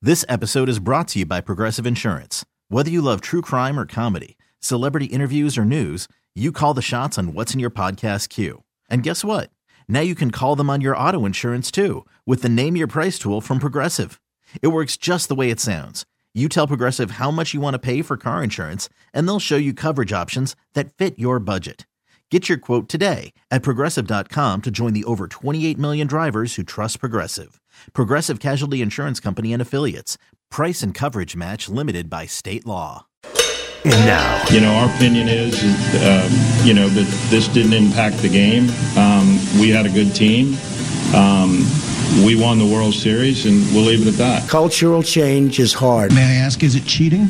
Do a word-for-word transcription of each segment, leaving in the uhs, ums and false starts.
This episode is brought to you by Progressive Insurance. Whether you love true crime or comedy, celebrity interviews or news, you call the shots on what's in your podcast queue. And guess what? Now you can call them on your auto insurance too with the Name Your Price tool from Progressive. It works just the way it sounds. You tell Progressive how much you want to pay for car insurance, and they'll show you coverage options that fit your budget. Get your quote today at Progressive dot com to join the over twenty-eight million drivers who trust Progressive. Progressive Casualty Insurance Company and Affiliates. Price and coverage match limited by state law. And now, you know, our opinion is, um, you know, that this didn't impact the game. Um, we had a good team. Um, we won the World Series, and we'll leave it at that. Cultural change is hard. May I ask, is it cheating?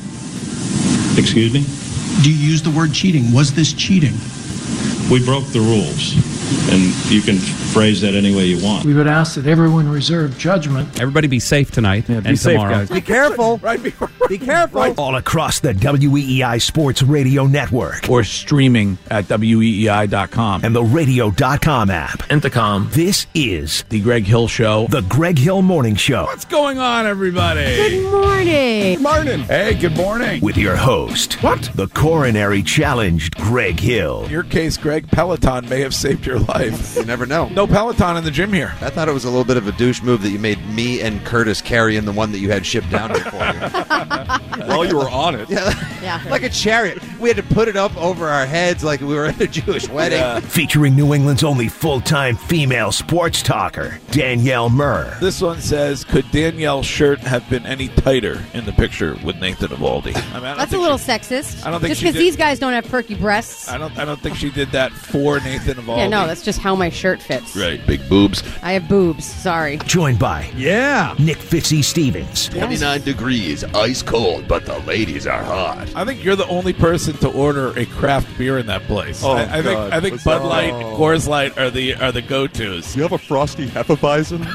Excuse me? Do you use the word cheating? Was this cheating? We broke the rules, and you can phrase that any way you want. We would ask that everyone reserve judgment. Everybody be safe tonight yeah, be and safe, tomorrow. Guys. Be careful. right, be, be careful. Right. All across the W E E I Sports Radio Network. Or streaming at W E E I dot com. And the radio dot com app. Intercom. This is The Greg Hill Show. The Greg Hill Morning Show. What's going on, everybody? Good morning. Good morning. Hey, good morning. With your host. What? The coronary challenged Greg Hill. In your case, Greg, Peloton may have saved your life. You never know. No Peloton in the gym here. I thought it was a little bit of a douche move that you made me and Curtis carry in the one that you had shipped down here for you. Well, you were on it. Yeah, yeah. Like a chariot. We had to put it up over our heads like we were at a Jewish wedding. Yeah. Featuring New England's only full-time female sports talker, Danielle Murr. This one says, could Danielle's shirt have been any tighter in the picture with Nathan Eovaldi? I mean, I That's a little she, sexist. I don't think just she because did- these guys don't have perky breasts. I don't I don't think she did that for Nathan Eovaldi. Yeah, no, that's just how my shirt fits. Right, big boobs. I have boobs. Sorry. Joined by Yeah. Nick Fitzy Stevens. twenty-nine degrees, ice cold, but the ladies are hot. I think you're the only person to order a craft beer in that place. Oh, I, I think God. I think What's Bud that? Light, Oh. Coors Light are the are the go-tos. Do you have a frosty Hefeweizen?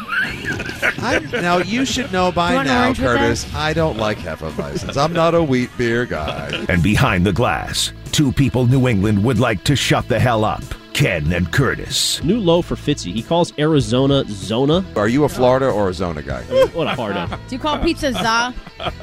I'm, now, you should know You by want now, orange with Curtis, I don't like Hefeweizens. I'm not a wheat beer guy. And behind the glass, two people New England would like to shut the hell up. Ken and Curtis. New low for Fitzy. He calls Arizona Zona. Are you a Florida or a Zona guy? What a Florida. Do you call pizza za?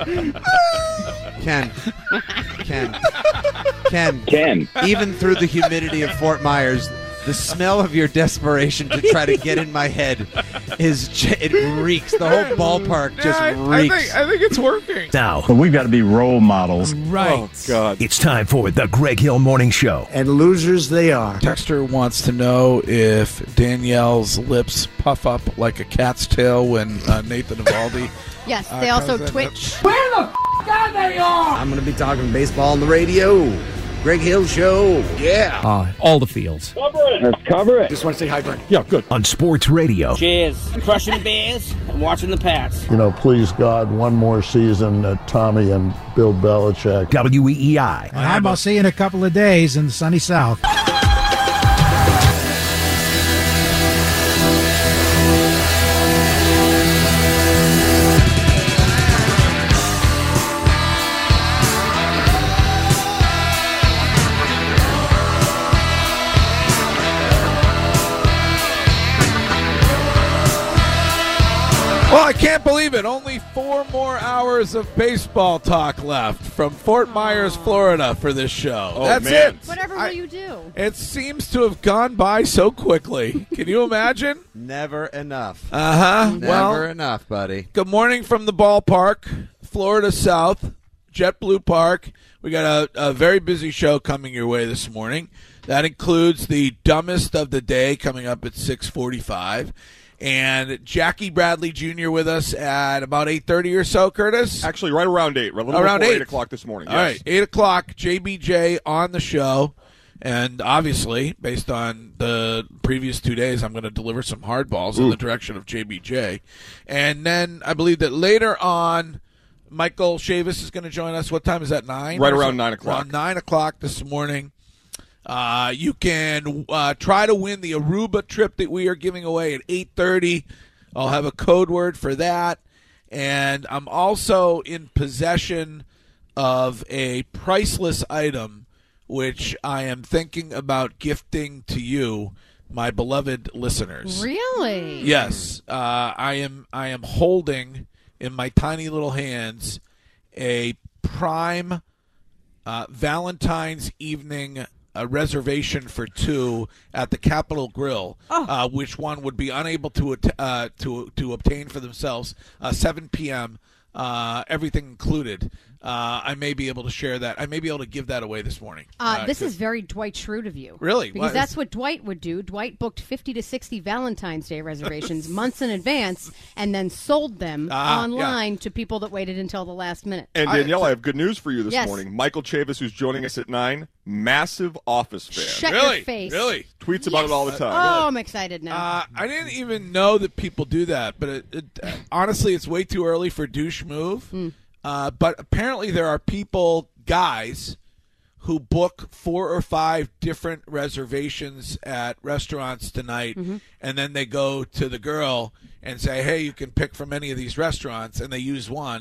Ken. Ken. Ken. Ken. Even through the humidity of Fort Myers, the smell of your desperation to try to get in my head is j- it reeks. The whole ballpark just yeah, I, reeks. I think I think it's working. Now, But we've got to be role models. Right. Oh, God. it's time for the Greg Hill Morning Show. And losers they are. Dexter wants to know if Danielle's lips puff up like a cat's tail when uh, Nathan Eovaldi. Yes, Uh, they also comes in. twitch. Where the f*** are they all? I'm going to be talking baseball on the radio. Greg Hill Show. Yeah. Uh, all the fields. Let's cover it. Just want to say hi, Greg. Yeah, good. On Sports Radio. Cheers. Crushing the Bears and watching the Pats. You know, please, God, one more season at Tommy and Bill Belichick. W E E I. And how about see you in a couple of days in the sunny South? Well, I can't believe it. Only four more hours of baseball talk left from Fort Myers, Florida for this show. Oh, That's man. it. Whatever I- will you do? It seems to have gone by so quickly. Can you imagine? Never enough. Uh-huh. Never Well, enough, buddy. good morning from the ballpark, Florida South, JetBlue Park. We got a, a very busy show coming your way this morning. That includes the dumbest of the day coming up at six forty-five. And Jackie Bradley Junior with us at about eight thirty or so, Curtis? Actually, right around eight. Right a little Around before eight. eight o'clock this morning. All yes. right, eight o'clock, J B J on the show. And obviously, based on the previous two days, I'm going to deliver some hardballs in the direction of J B J. And then I believe that later on, Michael Chavis is going to join us. What time is that, nine? Right or around so? nine o'clock. Around nine o'clock this morning. Uh, you can uh, try to win the Aruba trip that we are giving away at eight thirty. I'll have a code word for that. And I'm also in possession of a priceless item, which I am thinking about gifting to you, my beloved listeners. Really? Yes. Uh, I am I am holding in my tiny little hands a prime uh, Valentine's evening uh, reservation for two at the Capitol Grill, Oh. uh, which one would be unable to at- uh, to to obtain for themselves. Uh, seven p.m. Uh, everything included. Uh, I may be able to share that. I may be able to give that away this morning. Uh, Uh, this 'cause- is very Dwight Schrute of you. Really? Because What that's is- what Dwight would do. Dwight booked fifty to sixty Valentine's Day reservations months in advance and then sold them Ah, online to people that waited until the last minute. And Danielle, I have good news for you this Yes. morning. Michael Chavis, who's joining us at nine, massive Office fan. Shut your Really? face. Really? Tweets about it all the time. Oh, I'm excited now. Uh, I didn't even know that people do that, but it, it, uh, honestly, it's way too early for douche move. Hmm. Uh, but apparently, there are people, guys, who book four or five different reservations at restaurants tonight, Mm-hmm. and then they go to the girl and say, "Hey, you can pick from any of these restaurants," and they use one,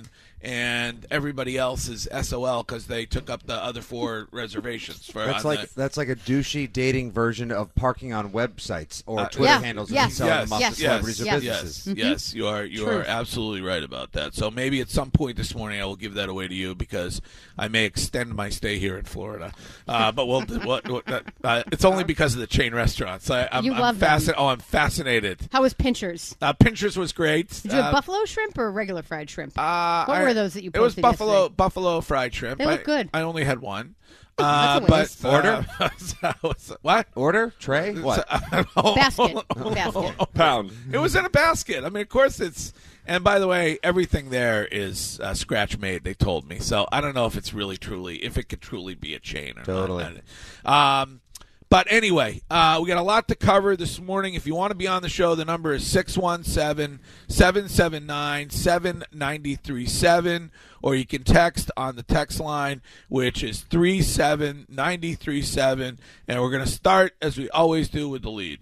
and everybody else is S O L because they took up the other four reservations. For That's on like the- that's like a douchey dating version of parking on websites or Uh, Twitter yeah. handles yes. and selling yes. them off yes. to celebrities yes. or businesses. Yes, yes, you are you True. are absolutely right about that. So maybe at some point this morning I will give that away to you because I may extend my stay here in Florida. Uh, but we'll, what, what, uh, it's only because of the chain restaurants. I, I'm, You I'm love them. fascin- Oh, I'm fascinated. How was Pinchers? Uh, Pinterest was great. Did you have Uh, buffalo shrimp or regular fried shrimp? Uh, what I- were those that you It was posted buffalo yesterday? buffalo fried shrimp. They look I- good. I only had one. That's Uh, a but waste. Order? uh, what? Order? Tray? What? Basket. Basket. Pound. It was in a basket. I mean, of course it's. And by the way, everything there is uh, scratch made. They told me, so I don't know if it's really truly, if it could truly be a chain or Totally. not. Um, but anyway, uh, we got a lot to cover this morning. If you want to be on the show, the number is six one seven, seven seven nine, seven nine three seven, or you can text on the text line, which is three seven nine three seven. And we're going to start, as we always do, with the lead.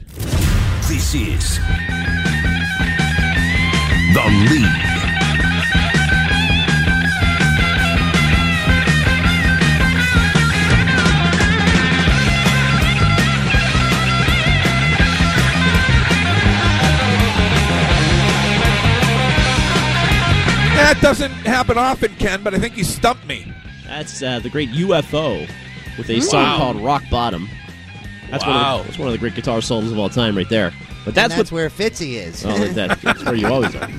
This is The Lead. That doesn't happen often, Ken, but I think you stumped me. That's uh, the great U F O with a Wow. song called Rock Bottom. That's, one Wow. of the, that's one of the great guitar solos of all time right there. But that's, And that's what, where Fitzy is. Oh, that, that's where you always are.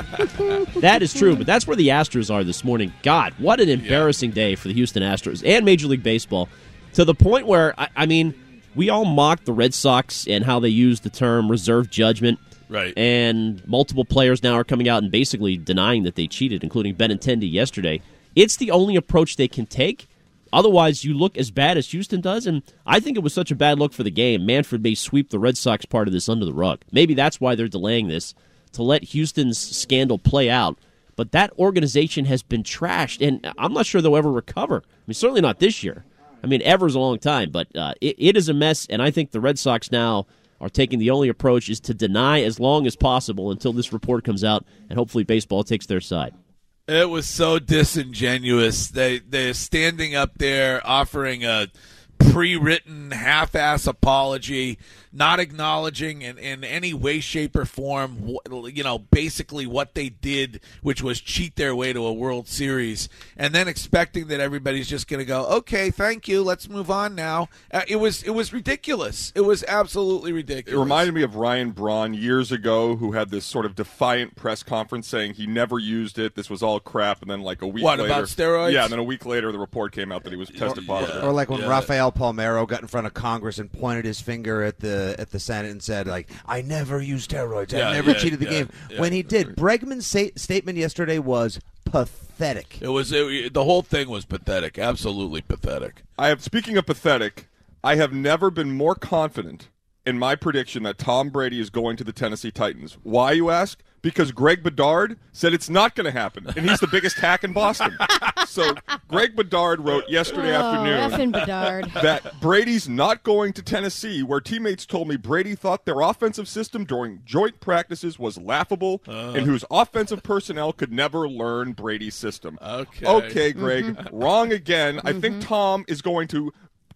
That is true, but that's where the Astros are this morning. God, what an embarrassing day for the Houston Astros and Major League Baseball, to the point where, I, I mean, we all mocked the Red Sox and how they used the term reserve judgment. Right. And multiple players now are coming out and basically denying that they cheated, including Benintendi yesterday. It's the only approach they can take. Otherwise, you look as bad as Houston does, and I think it was such a bad look for the game. Manfred may sweep the Red Sox part of this under the rug. Maybe that's why they're delaying this, to let Houston's scandal play out. But that organization has been trashed, and I'm not sure they'll ever recover. I mean, certainly not this year. I mean, ever's a long time, but uh, it, it is a mess, and I think the Red Sox now are taking the only approach is to deny as long as possible until this report comes out, and hopefully baseball takes their side. It was so disingenuous. They they're standing up there offering a pre-written half-ass apology, not acknowledging in, in any way, shape, or form, wh- you know, basically what they did, which was cheat their way to a World Series, and then expecting that everybody's just going to go, okay, thank you, let's move on now. Uh, it was it was ridiculous. It was absolutely ridiculous. It reminded me of Ryan Braun years ago, who had this sort of defiant press conference saying he never used it. This was all crap. And then like a week What, later. about steroids? Yeah, and then a week later, the report came out that he was tested positive. Or like when Yeah. Rafael Palmeiro got in front of Congress and pointed his finger at the at the Senate and said, like, I never used steroids. Yeah, I never yeah, cheated the yeah, game. yeah. When he did. Bregman's sa- statement yesterday was pathetic. It was it, the whole thing was pathetic, absolutely pathetic. I have, speaking of pathetic, I have never been more confident in my prediction that Tom Brady is going to the Tennessee Titans. Why, you ask? Because Greg Bedard said it's not going to happen, and he's the biggest hack in Boston. So Greg Bedard wrote yesterday Oh, afternoon effing Bedard. that Brady's not going to Tennessee, where teammates told me Brady thought their offensive system during joint practices was laughable, Uh. and whose offensive personnel could never learn Brady's system. Okay. Okay, Greg, Mhm. wrong again. I Mm-hmm. think Tom is going to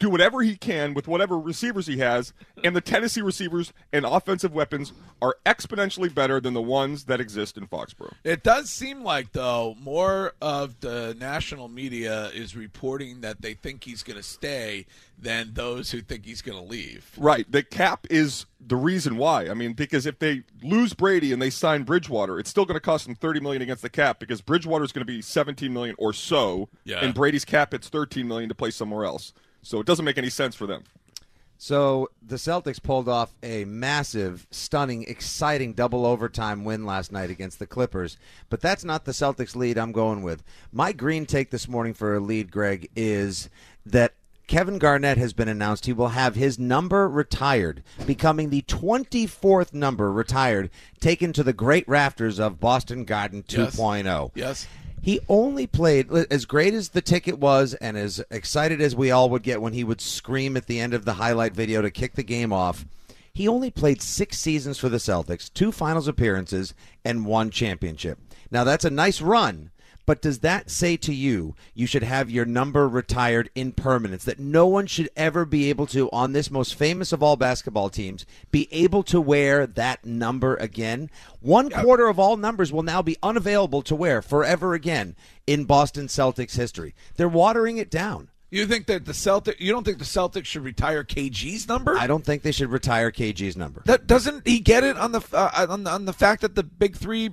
do whatever he can with whatever receivers he has, and the Tennessee receivers and offensive weapons are exponentially better than the ones that exist in Foxborough. It does seem like, though, more of the national media is reporting that they think he's going to stay than those who think he's going to leave. Right. The cap is the reason why. I mean, because if they lose Brady and they sign Bridgewater, it's still going to cost them thirty million dollars against the cap because Bridgewater is going to be seventeen million dollars or so, Yeah. and Brady's cap it's thirteen million dollars to play somewhere else. So it doesn't make any sense for them. So the Celtics pulled off a massive, stunning, exciting double overtime win last night against the Clippers. But that's not the Celtics lead I'm going with. My green take this morning for a lead, Greg, is that Kevin Garnett has been announced he will have his number retired, becoming the twenty-fourth number retired, taken to the great rafters of Boston Garden two point oh. Yes. He only played, as great as the ticket was and as excited as we all would get when he would scream at the end of the highlight video to kick the game off, he only played six seasons for the Celtics, two finals appearances, and one championship. Now, that's a nice run. But does that say to you you should have your number retired in permanence, that no one should ever be able to, on this most famous of all basketball teams, be able to wear that number again? One quarter of all numbers will now be unavailable to wear forever again in Boston Celtics history. They're watering it down. You think that the Celtic? You don't think the Celtics should retire K G's number? I don't think they should retire K G's number. That doesn't he get it on the uh, on the, on the fact that the big three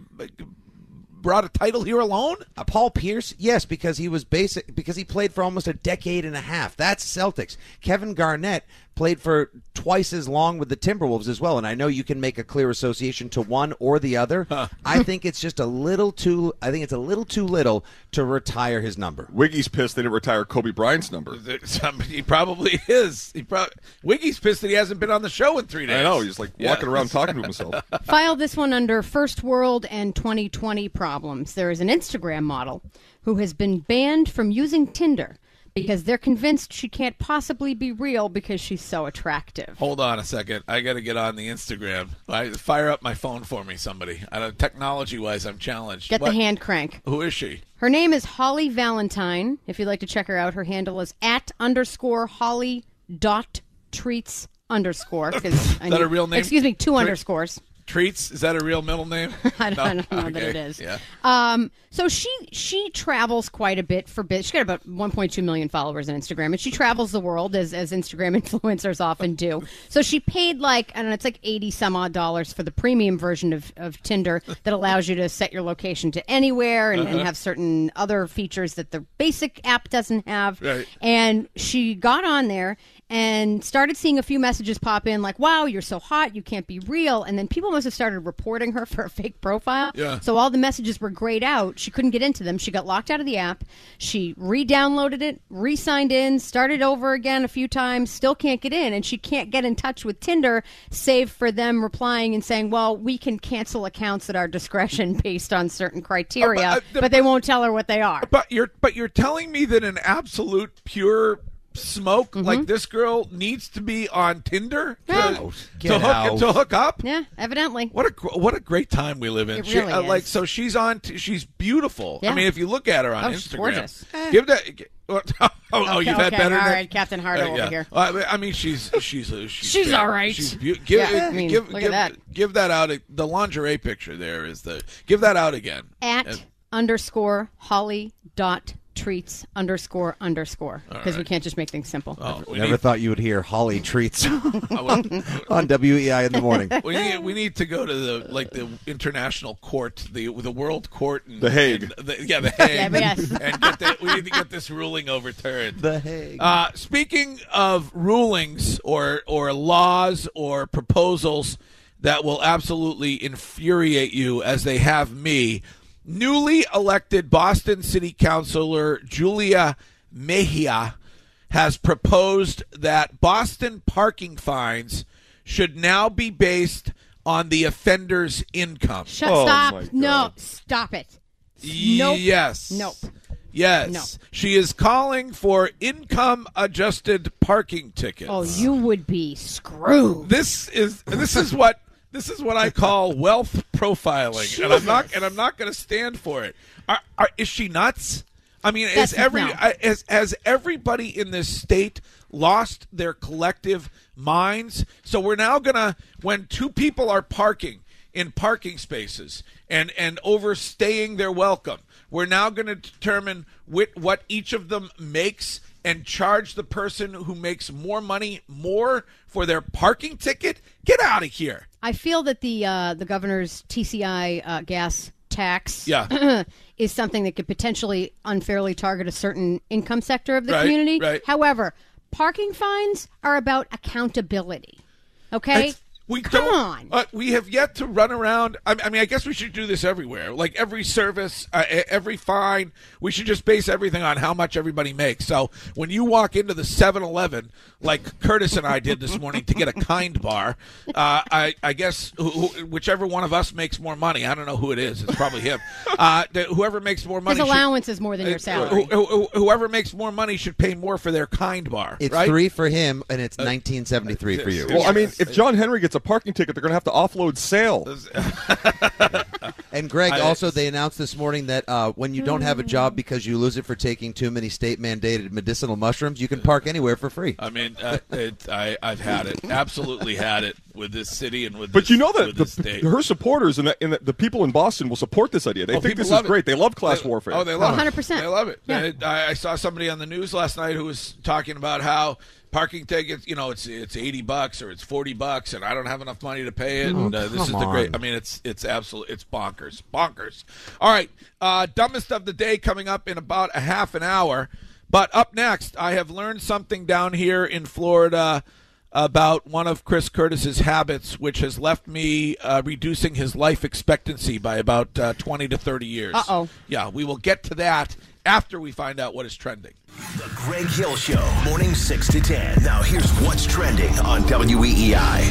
brought a title here alone? Uh, Paul Pierce, yes, because he was basic because he played for almost a decade and a half. That's Celtics. Kevin Garnett played for twice as long with the Timberwolves as well, and I know you can make a clear association to one or the other. Huh. I think it's just a little too. I think it's a little too little to retire his number. Wiggy's pissed they didn't retire Kobe Bryant's number. He probably is. He probably Wiggy's pissed that he hasn't been on the show in three days. I know. He's like yeah. walking around talking to himself. File this one under first world and twenty twenty problems. There is an Instagram model who has been banned from using Tinder because they're convinced she can't possibly be real because she's so attractive. Hold on a second. I got to get on the Instagram. I, fire up my phone for me, somebody. I don't, technology-wise, I'm challenged. Get what? the hand crank. Who is she? Her name is Holly Valentine. If you'd like to check her out, her handle is at underscore Holly dot treats underscore. Is that need, a real name? Excuse me, two Tre- underscores. Treats? Is that a real middle name? I, don't, no? I don't know okay. that it is. Yeah. Um, so she she travels quite a bit for bit. She's got about one point two million followers on Instagram, and she travels the world as as Instagram influencers often do. So she paid like I don't know, it's like eighty some odd dollars for the premium version of, of Tinder that allows you to set your location to anywhere and, uh-huh. and have certain other features that the basic app doesn't have. Right. And she got on there and started seeing a few messages pop in like, wow, you're so hot, you can't be real. And then people must have started reporting her for a fake profile. Yeah. So all the messages were grayed out. She couldn't get into them. She got locked out of the app. She re-downloaded it, re-signed in, started over again a few times, still can't get in. And she can't get in touch with Tinder, save for them replying and saying, well, we can cancel accounts at our discretion based on certain criteria, uh, but, uh, but they won't tell her what they are. But you're, but you're telling me that an absolute pure smoke mm-hmm. like this girl needs to be on Tinder to, yeah. to, hook, to hook up? Yeah, evidently. What a what a great time we live in. It she, really uh, is. Like so, she's on. T- she's beautiful. Yeah. I mean, if you look at her on oh, Instagram, she's gorgeous. give that. oh, oh, oh okay, you've had okay. better. All than, right, Captain Hardo uh, yeah. over here. Uh, I mean, she's she's uh, she's, she's all right. She's be- give, yeah, uh, I mean, give, look give, at that. Give that out. The lingerie picture there is the. Give that out again. At and, underscore Holly dot treats underscore underscore because right. we can't just make things simple. Oh, Never need... thought you would hear Holly treats on W E I in the morning. We need, we need to go to the like the international court, the the world court, and, the Hague. And the, yeah, the Hague, yeah, yes. and get the, we need to get this ruling overturned. The Hague. Uh, speaking of rulings or or laws or proposals that will absolutely infuriate you, as they have me. Newly elected Boston City Councilor Julia Mejia has proposed that Boston parking fines should now be based on the offender's income. Shut, oh stop. No, stop it. Nope. Yes. Nope. Yes. No. She is calling for income-adjusted parking tickets. Oh, you would be screwed. This is this is what This is what I call wealth profiling, Jesus. and I'm not and I'm not going to stand for it. Are, are, is she nuts? I mean, That's- is every no. uh, has, has everybody in this state lost their collective minds? So we're now gonna, when two people are parking in parking spaces and and overstaying their welcome, we're now going to determine wh- what each of them makes and charge the person who makes more money more for their parking ticket. Get out of here. I feel that the uh, the governor's T C I uh, gas tax Yeah. is something that could potentially unfairly target a certain income sector of the Right, community. right. However, parking fines are about accountability. Okay? It's- We Come don't, on. Uh, we have yet to run around. I, I mean, I guess we should do this everywhere. Like every service, uh, e- every fine, we should just base everything on how much everybody makes. So when you walk into the seven eleven, like Curtis and I did this morning to get a Kind bar, uh, I, I guess who, who, whichever one of us makes more money, I don't know who it is. It's probably him. Uh, that whoever makes more money. His should- allowance is more than your uh, salary. who- who- whoever makes more money should pay more for their Kind bar. It's right? three for him, and it's nineteen seventy-three for you. Well, I mean, if John Henry gets a parking ticket, they're going to have to offload sale. And Greg, I- also they announced this morning that uh, when you don't have a job because you lose it for taking too many state-mandated medicinal mushrooms, you can park anywhere for free. I mean, uh, it, I, I've had it, absolutely had it with this city and with. But this, you know that with this the, state. her supporters and, the, and the, the people in Boston will support this idea. They Oh, think people this is love it. great. They love class They- warfare. Oh, they love one hundred it. percent. They love it. Yeah. They- I, I saw somebody on the news last night who was talking about how parking tickets, you know, it's it's eighty bucks or it's forty bucks, and I don't have enough money to pay it. Oh, and uh, this is come the great. on. I mean, it's it's absolute. It's bonkers, bonkers. All right, uh, dumbest of the day coming up in about a half an hour. But up next, I have learned something down here in Florida about one of Chris Curtis's habits, which has left me uh, reducing his life expectancy by about uh, twenty to thirty years. Uh-oh. Yeah, we will get to that after we find out what is trending. The Greg Hill Show, morning six to ten. Now here's what's trending on W E E I.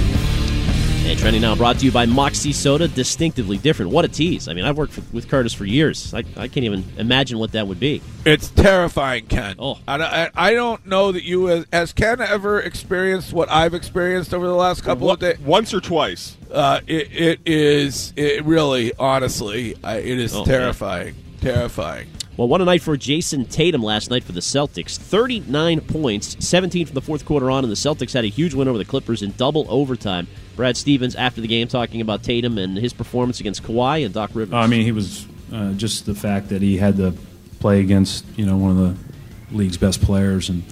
And trending now brought to you by Moxie Soda, distinctively different. What a tease. I mean, I've worked for, with Curtis for years. I, I can't even imagine what that would be. It's terrifying, Ken. Oh. I, I, I don't know that you, as, has Ken ever experienced what I've experienced over the last couple of days? Once or twice. Uh, it, it is, it really, honestly, I, it is Oh, terrifying. Terrifying. Well, what a night for Jason Tatum last night for the Celtics. thirty-nine points, seventeen from the fourth quarter on, and the Celtics had a huge win over the Clippers in double overtime. Brad Stevens, after the game, talking about Tatum and his performance against Kawhi and Doc Rivers. I mean, he was uh, just the fact that he had to play against, you know, one of the league's best players, and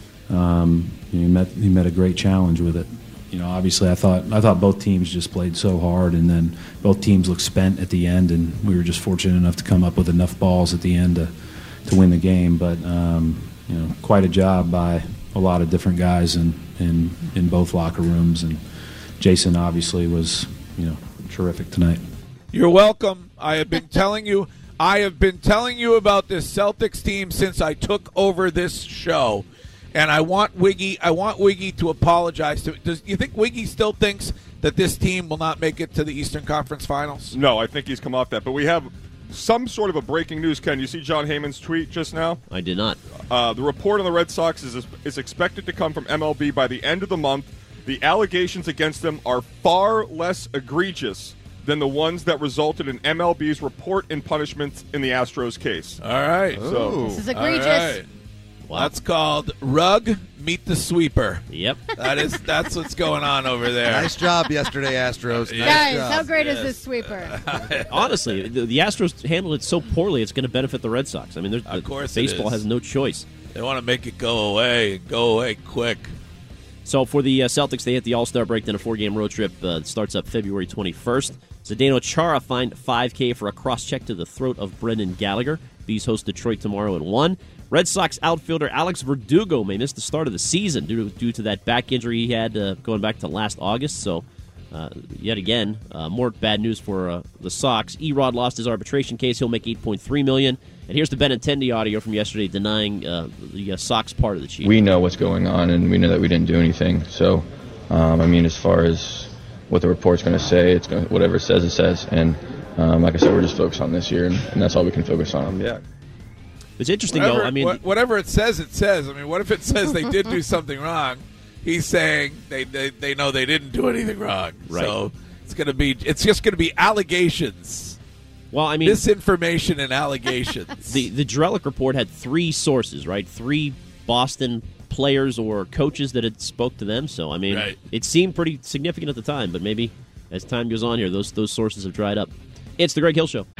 um, he met he met a great challenge with it. You know, obviously, I thought I thought both teams just played so hard, and then both teams looked spent at the end, and we were just fortunate enough to come up with enough balls at the end to to win the game. But um, you know, quite a job by a lot of different guys in in, in both locker rooms, and Jason obviously was, you know, terrific tonight. You're welcome. I have been telling you, I have been telling you about this Celtics team since I took over this show. And I want Wiggy. I want Wiggy to apologize. To, does you think Wiggy still thinks that this team will not make it to the Eastern Conference Finals? No, I think he's come off that. But we have some sort of a breaking news. Ken, you see John Heyman's tweet just now? I did not. Uh, the report on the Red Sox is is expected to come from M L B by the end of the month. The allegations against them are far less egregious than the ones that resulted in M L B's report and punishments in the Astros case. All right. So, This is egregious. All right. Wow. That's called Rug Meet the Sweeper. Yep. That is that's what's going on over there. Nice job yesterday, Astros. Nice Guys, job. how great Yes. is this sweeper? Honestly, the, the Astros handled it so poorly, it's going to benefit the Red Sox. I mean, there's- Of course it baseball is. has no choice. They want to make it go away and go away quick. So for the uh, Celtics, they hit the All-Star break, then a four-game road trip uh, that starts up February twenty-first. Zdeno Chara fined five K for a cross-check to the throat of Brendan Gallagher. Bees host Detroit tomorrow at one. Red Sox outfielder Alex Verdugo may miss the start of the season due to, due to that back injury he had uh, going back to last August. So, uh, yet again, uh, more bad news for uh, the Sox. Erod lost his arbitration case. He'll make eight point three million dollars. And here's the Benintendi audio from yesterday denying uh, the uh, Sox part of the Chief. We know what's going on, and we know that we didn't do anything. So, um, I mean, as far as what the report's going to say, it's going whatever it says, it says. And um, like I said, we're just focused on this year, and, and that's all we can focus on. yeah. It's interesting, Whatever, though. I mean, wha- whatever it says, it says. I mean, what if it says they did do something wrong? He's saying they, they, they know they didn't do anything wrong. Right. So it's gonna be it's just gonna be allegations. Well, I mean, misinformation and allegations. The the Drellick report had three sources, right? Three Boston players or coaches that had spoke to them. So, I mean, right. it seemed pretty significant at the time, but maybe as time goes on here, those those sources have dried up. It's the Greg Hill Show.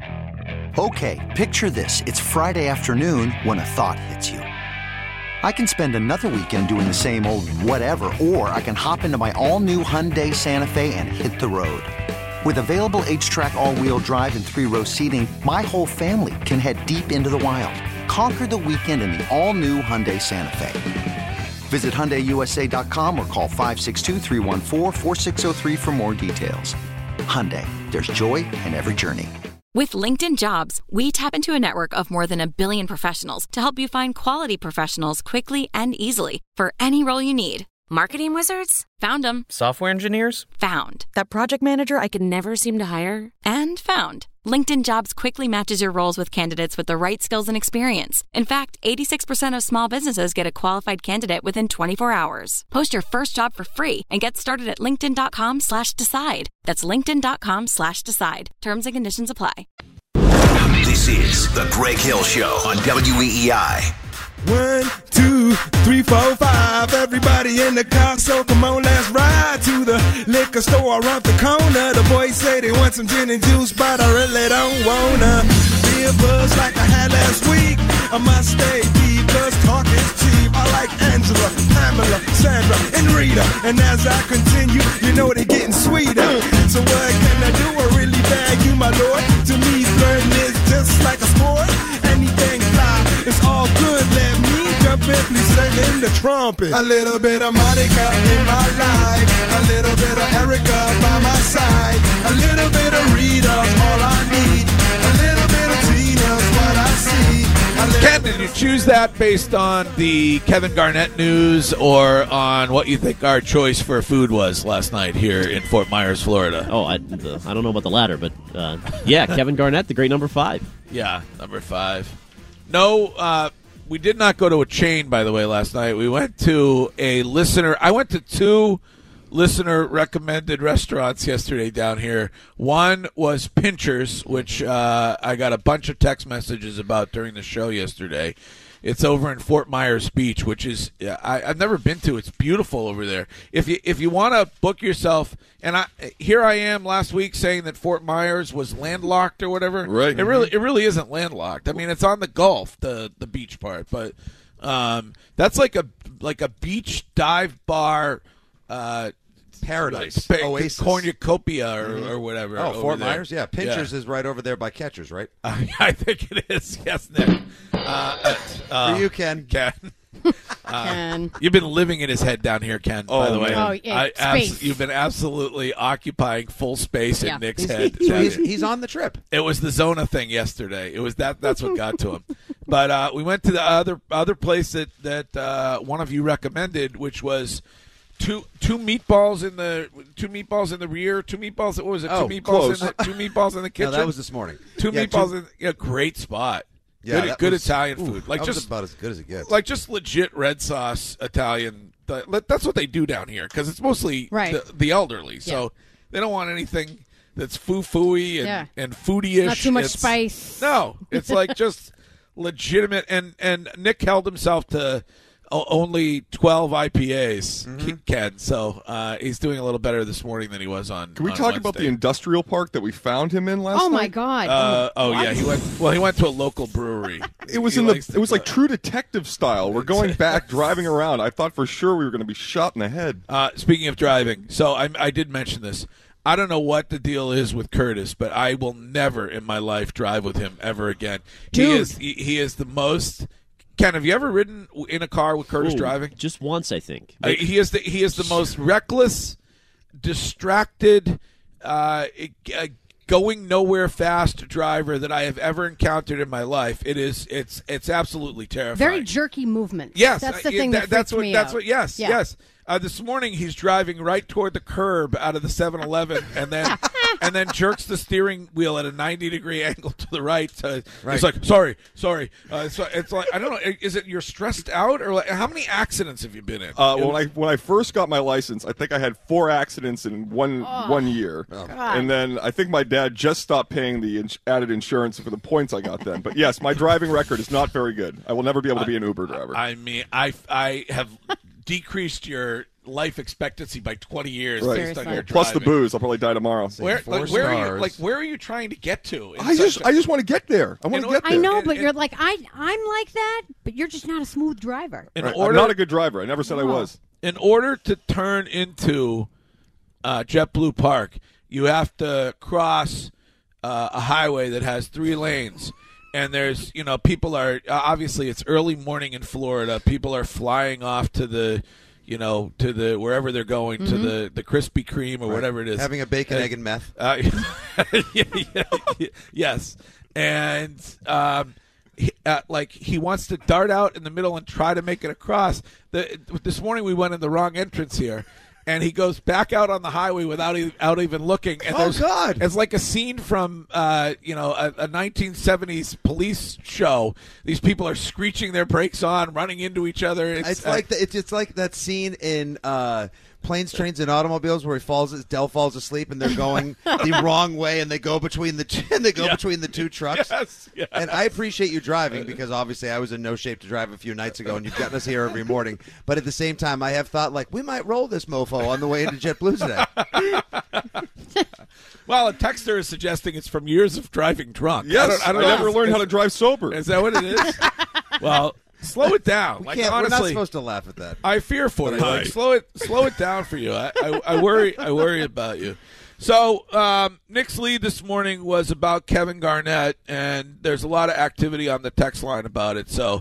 Okay, picture this. It's Friday afternoon when a thought hits you. I can spend another weekend doing the same old whatever, or I can hop into my all-new Hyundai Santa Fe and hit the road. With available H-Track all-wheel drive and three-row seating, my whole family can head deep into the wild. Conquer the weekend in the all-new Hyundai Santa Fe. Visit Hyundai U S A dot com or call five six two, three one four, four six zero three for more details. Hyundai, there's joy in every journey. With LinkedIn Jobs, we tap into a network of more than a billion professionals to help you find quality professionals quickly and easily for any role you need. Marketing wizards? Found them. Software engineers? Found. That project manager I could never seem to hire? And found. LinkedIn Jobs quickly matches your roles with candidates with the right skills and experience. In fact, eighty-six percent of small businesses get a qualified candidate within twenty-four hours. Post your first job for free and get started at linkedin.com slash decide. That's linkedin.com slash decide. Terms and conditions apply. This is the Greg Hill Show on W E E I. One, two, three, four, five. Everybody in the car, so come on, let's ride to the liquor store around the corner. The boys say they want some gin and juice, but I really don't wanna be a buzz like I had last week. I must stay deep, cause talk is cheap. I like Angela, Pamela, Sandra, and Rita. And as I continue, you know they're getting sweeter. So what can I do? I really bag you, my lord. To me, flirting is just like a sport. Anything fly, it's all good. Let me jump in, please sing in the trumpet. A little bit of Monica in my life, a little bit of Erica by my side, a little bit of Rita's all I need, a little bit of Tina's what I see. Ken, did you choose that based on the Kevin Garnett news or on what you think our choice for food was last night here in Fort Myers, Florida? Oh, I, the, I don't know about the latter, but uh, yeah, Kevin Garnett, the great number five. Yeah, number five. No, uh, we did not go to a chain, by the way, last night. We went to a listener. I went to two listener-recommended restaurants yesterday down here. One was Pinchers, which uh, I got a bunch of text messages about during the show yesterday. It's over in Fort Myers Beach, which is I, I've never been to. It's beautiful over there. If you if you want to book yourself, and I here I am last week saying that Fort Myers was landlocked or whatever. Right. It really it really isn't landlocked. I mean, it's on the Gulf, the the beach part, but um, that's like a like a beach dive bar. Uh, Paradise, like, Oasis, cornucopia or, mm-hmm. or whatever. Oh, Fort there. Myers, yeah. Pinchers yeah. is right over there by Catchers, right? Uh, I think it is. Yes, Nick. Uh, uh, For you, Ken. Ken. Uh, Ken. You've been living in his head down here, Ken. Oh, by the way, Oh, yeah, I, space. abs- you've been absolutely occupying full space Yeah. in Nick's He's, head. he- he's, he's on the trip. It was the Zona thing yesterday. It was that. That's what got to him. But uh, we went to the other other place that that uh, one of you recommended, which was. Two two meatballs in the two meatballs in the rear, two meatballs. What was it? Oh, two meatballs close. in the two meatballs in the kitchen. No, that was this morning. Two Yeah, meatballs two- in yeah, great spot. Yeah, good that good was- Italian ooh, food. Like that was just about as good as it gets. like just legit red sauce Italian. Th- That's what they do down here because it's mostly Right. the, the elderly, so Yeah. they don't want anything that's foo fooey and Yeah. and foodie-ish. Not too much It's- spice. No, it's like just legitimate. And and Nick held himself to. O- only twelve I P As, Mm-hmm. Ken. So uh, he's doing a little better this morning than he was on. Can we on talk Wednesday. about the industrial park that we found him in last Oh night? my God! Uh, oh What? yeah, he went. Well, he went to a local brewery. It was He in the. likes to It was like go- True Detective style. We're going back, driving around. I thought for sure we were going to be shot in the head. Uh, speaking of driving, so I, I did mention this. I don't know what the deal is with Curtis, but I will never in my life drive with him ever again. He Dude. is he, he is the most. Ken, have you ever ridden in a car with Curtis Ooh, driving? Just once, I think. Uh, he is the he is the most reckless, distracted, uh, uh, going nowhere fast driver that I have ever encountered in my life. It is it's it's absolutely terrifying. Very jerky movements. Yes, that's the uh, thing that, that, that's freaks what me that's out. what. Yes, Yeah. yes. Uh, this morning he's driving right toward the curb out of the seven eleven and then and then jerks the steering wheel at a ninety degree angle to the right. So Right. It's like, sorry, sorry. Uh, so it's like, I don't know. Is it you're stressed out, or like, how many accidents have you been in? Uh, when I when I first got my license, I think I had four accidents in one Oh, one year, God. and then I think my dad just stopped paying the ins- added insurance for the points I got then. But yes, my driving record is not very good. I will never be able to be an Uber driver. I mean, I I have decreased your life expectancy by twenty years Right. based on your Plus the driving. booze, I'll probably die tomorrow. Where, like, where are you? Like, where are you trying to get to? in I just such I a- just want to get there. I want to In get there. I know, but you're like I. I'm like that, but you're just not a smooth driver. In Right. order, I'm not a good driver. I never said I No. was. in order to turn into uh, JetBlue Park, you have to cross uh, a highway that has three lanes. And there's, you know, people are uh, obviously it's early morning in Florida. People are flying off to the, you know, to the wherever they're going to Mhm. the the Krispy Kreme or Right. whatever it is, Having a bacon, Uh, egg, and meth. Uh, yeah, yeah, yeah, yes, and um, he, uh, like he wants to dart out in the middle and try to make it across. The, this morning we went in the wrong entrance here. And he goes back out on the highway without e- out even looking. And Oh, there's- God. It's like a scene from uh, you know a, a nineteen seventies police show. These people are screeching their brakes on, running into each other. It's, It's uh, like the, it's it's like that scene in uh, Planes, Trains, and Automobiles where he falls, Dell falls asleep, and they're going the wrong way, and they go between the two, and they go Yeah. between the two trucks. Yes, yes. And I appreciate you driving because obviously I was in no shape to drive a few nights ago, and you've gotten us here every morning. But at the same time, I have thought like we might roll this mofo on the way into JetBlue today. well, a texter is suggesting it's from years of driving drunk. Yes, I, don't, I, don't I know. never learned how Is- to drive sober. Is that what it is? Well, slow it down. We Like can't, honestly, we're not supposed to laugh at that. I fear for you. Right. Like, slow it, slow it down for you. I, I, I worry, I worry about you. So um, Nick's lead this morning was about Kevin Garnett, and there's a lot of activity on the text line about it. So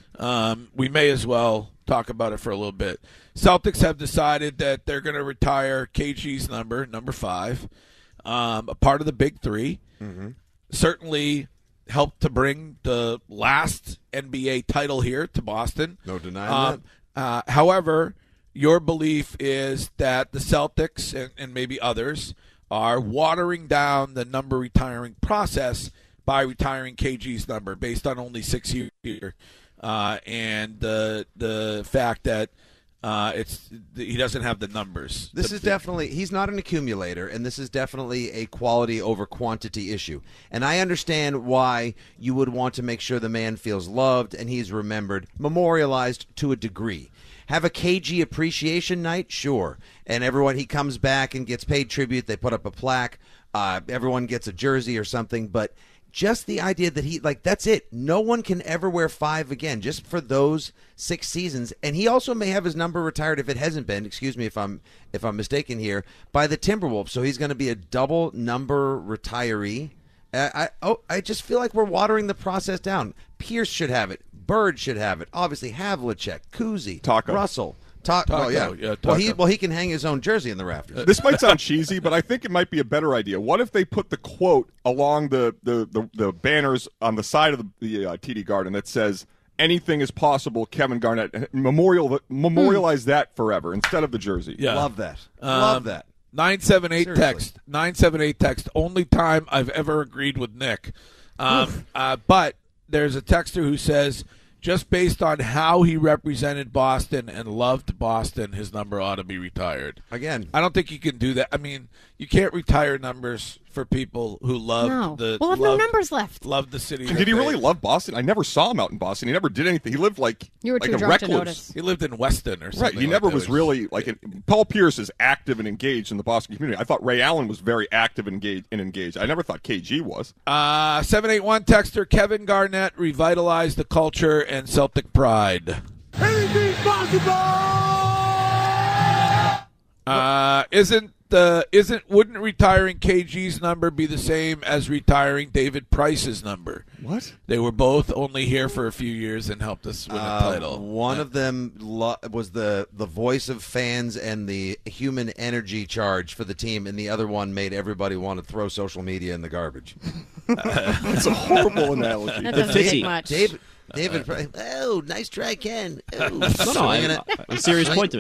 um, we may as well talk about it for a little bit. Celtics have decided that they're going to retire K G's number, number five, um, a part of the big three. Mm-hmm. Certainly helped to bring the last N B A title here to Boston. No denying Um, uh, however, your belief is that the Celtics and, and maybe others are watering down the number retiring process by retiring K G's number based on only six years, uh, and the the fact that uh, it's he doesn't have the numbers. This The- is definitely, he's not an accumulator, and this is definitely a quality over quantity issue. And I understand why you would want to make sure the man feels loved and he's remembered, memorialized to a degree. Have a K G appreciation night? Sure. And everyone, he comes back and gets paid tribute. They put up a plaque. Uh, everyone gets a jersey or something. But just the idea that he, like, that's it. No one can ever wear five again, just for those six seasons. And he also may have his number retired if it hasn't been. Excuse me if I'm if I'm mistaken here, by the Timberwolves. So he's going to be a double number retiree. Uh, I oh I just feel like we're watering the process down. Pierce should have it. Bird should have it. Obviously, Havlicek, Kuzi, Taco. Russell. Ta- Taco, oh, yeah. yeah, well, he Taco. well he can hang his own jersey in the rafters. This might sound cheesy, but I think it might be a better idea. What if they put the quote along the, the, the, the banners on the side of the, the uh, T D Garden that says, anything is possible, Kevin Garnett. Memorial, memorialize that forever instead of the jersey. Yeah. Love that. Um, Love that. Nine seven eight Seriously. text. Nine seven eight text. Only time I've ever agreed with Nick. Um, uh, but there's a texter who says, just based on how he represented Boston and loved Boston, his number ought to be retired. Again, I don't think you can do that. I mean, you can't retire numbers for people who love No. the. We'll have no loved- numbers left. Love the city. And that did he they- really love Boston? I never saw him out in Boston. He never did anything. He lived like, You were like too a drunk to recluse. notice. He lived in Weston or something. Right. He like never that. was really like an, Paul Pierce is active and engaged in the Boston community. I thought Ray Allen was very active and engaged. And engaged. I never thought K G was. Uh, seven eight one texter Kevin Garnett revitalized the culture and Celtic pride. Anything's possible! Uh, isn't the isn't wouldn't retiring K G's number be the same as retiring David Price's number? What? They were both only here for a few years and helped us win a Uh, title. one of them lo- was the, the voice of fans and the human energy charge for the team, and the other one made everybody want to throw social media in the garbage. That's a horrible analogy. That The doesn't fifty. take much. David, David, Price, oh, nice try, Ken. Oh, No, no, swinging I, it. a serious point to me.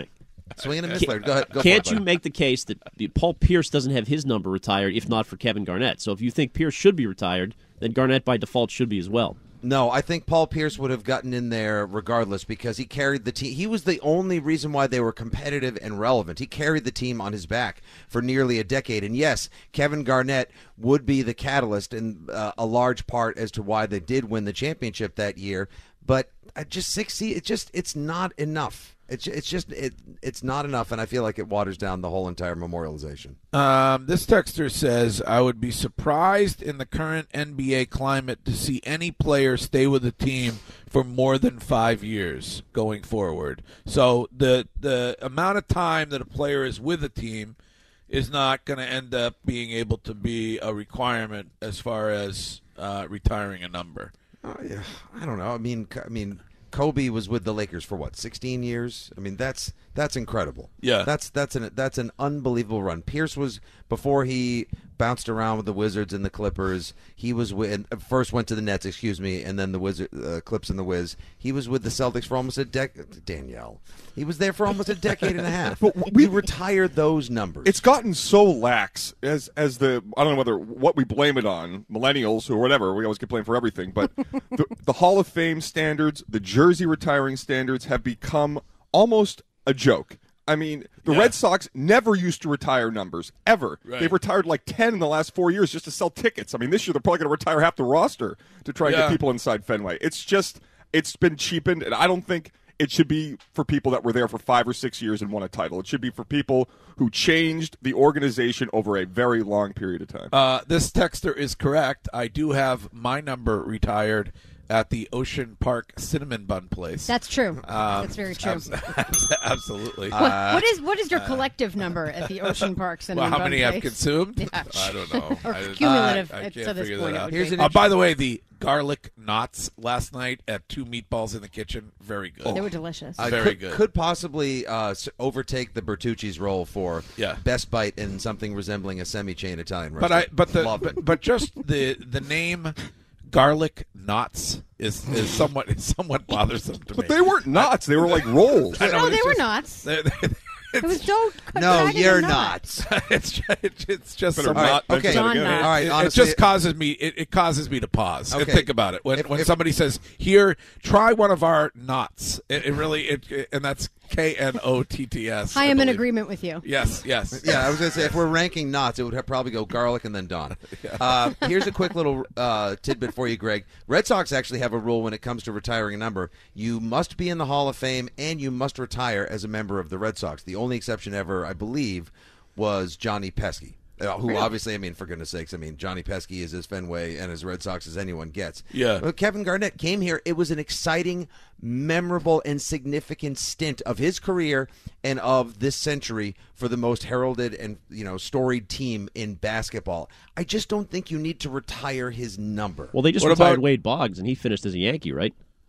Swing and a miss player. Go ahead. Go Can't for it, you make the case that Paul Pierce doesn't have his number retired if not for Kevin Garnett? So if you think Pierce should be retired, then Garnett by default should be as well. No, I think Paul Pierce would have gotten in there regardless because he carried the team. He was the only reason why they were competitive and relevant. He carried the team on his back for nearly a decade. And yes, Kevin Garnett would be the catalyst and uh, a large part as to why they did win the championship that year. But uh, just sixty, it just it's not enough. It's it's just it it's not enough, and I feel like it waters down the whole entire memorialization. Um, this texter says, I would be surprised in the current N B A climate to see any player stay with the team for more than five years going forward. So the the amount of time that a player is with a team is not going to end up being able to be a requirement as far as uh, retiring a number. Oh, yeah. I don't know. I mean, I mean. Kobe was with the Lakers for what, sixteen years? I mean, that's that's incredible. Yeah, that's that's an that's an unbelievable run. Pierce was before he bounced around with the Wizards and the Clippers. He was with first went to the Nets, excuse me, and then the Wizard, uh, Clips and the Wiz. He was with the Celtics for almost a decade. Danielle, he was there for almost a decade and a half. But we retired those numbers. It's gotten so lax as as the I don't know whether what we blame it on, millennials or whatever. We always get blamed for everything, but the, the Hall of Fame standards, the jersey retiring standards have become almost a joke. I mean, the Yeah. Red Sox never used to retire numbers, ever. Right. They've retired like ten in the last four years just to sell tickets. I mean, this year they're probably going to retire half the roster to try and Yeah. get people inside Fenway. It's just, it's been cheapened, and I don't think it should be for people that were there for five or six years and won a title. It should be for people who changed the organization over a very long period of time. Uh, this texter is correct. I do have my number retired at the Ocean Park Cinnamon Bun Place. That's true. Um, That's very true. abs- abs- absolutely. What, what is what is your collective number at the Ocean Park Cinnamon Well, how Bun many I've Place? consumed? Yeah. I don't know. Or I, cumulative I, I at- can't to this figure point that it out. would Here's be. an Uh, by the way, the garlic knots last night at Two Meatballs in the Kitchen, very good. They were delicious. Uh, Very could, good. Could possibly uh, s- overtake the Bertucci's role for Yeah. best bite in something resembling a semi-chain Italian But I, restaurant. but the, Love it. but, but just the the name garlic knots is is somewhat is somewhat bothersome to me. But they weren't knots. They were like rolls. I know, No, it's they were just- nuts. they- they- It was don't. No, dragon you're or not. it's just, it's just Better some, not All right, mention okay. that John again. Knott. All right, it, it honestly, just causes me it, it causes me to pause and Okay. think about it when If- when if- somebody says here try one of our knots it, it really it, it- and that's K N O T T S. I am in believe. agreement with you. Yes, yes. Yeah, I was going to say, if we're ranking knots, it would have probably go garlic and then Don. Uh, here's a quick little uh, tidbit for you, Greg. Red Sox actually have a rule when it comes to retiring a number. You must be in the Hall of Fame, and you must retire as a member of the Red Sox. The only exception ever, I believe, was Johnny Pesky. Uh, who obviously, I mean, for goodness sakes, I mean, Johnny Pesky is as Fenway and as Red Sox as anyone gets. Yeah. Well, Kevin Garnett came here. It was an exciting, memorable, and significant stint of his career and of this century for the most heralded and, you know, storied team in basketball. I just don't think you need to retire his number. Well, they just What retired about- Wade Boggs, and he finished as a Yankee, right?